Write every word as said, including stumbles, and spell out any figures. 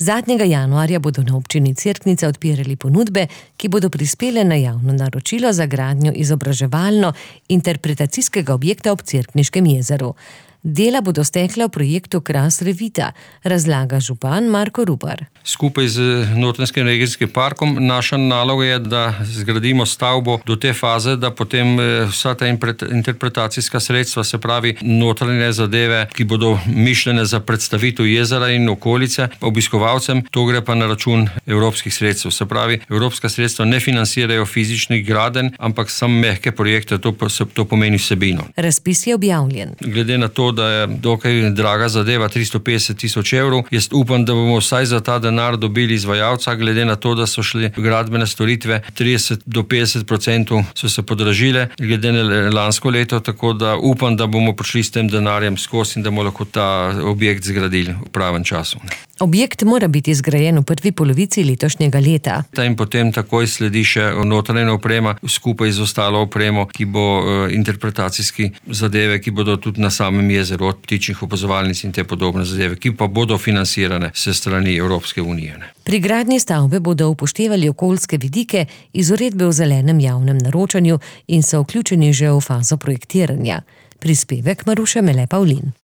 Zadnjega januarja bodo na občini Cerknica odpirali ponudbe, ki bodo prispele na javno naročilo za gradnjo izobraževalno-interpretacijskega objekta ob Cerkniškem jezeru. Dela bodo stekla v projektu Kras Revita, razlaga župan Marko Rupar. Skupaj z Notranjskim regijskim parkom naša naloga je, da zgradimo stavbo do te faze, da potem vsa ta interpretacijska sredstva, se pravi notranje zadeve, ki bodo mišljene za predstavitev jezera in okolice obiskovalcem, to gre pa na račun evropskih sredstev. Se pravi, evropska sredstva ne financirajo fizičnih gradenj, ampak samo mehke projekte, to, to pomeni vsebino. Razpis je objavljen. Glede na to, da je dokaj draga zadeva, tristo petdeset tisoč evrov. Jaz upam, da bomo vsaj za ta denar dobili izvajalca, glede na to, da so šli gradbene storitve trideset do petdeset procentov so se podražile, glede na lansko leto, tako da upam, da bomo prišli s tem denarjem skozi in da bomo lahko ta objekt zgradili v pravem času. Objekt mora biti zgrajen v prvi polovici letošnjega leta. In potem takoj sledi še notranja oprema skupaj z ostalo opremo, ki bo interpretacijski zadeve, ki bodo tudi na samem jezeru, od ptičjih opazovalnic in te podobne zadeve, ki pa bodo financirane se strani Evropske unije. Pri gradnji stavbe bodo upoštevali okoljske vidike iz uredbe o zelenem javnem naročanju in so vključeni že v fazo projektiranja. Prispevek Maruše Mele Pavlin.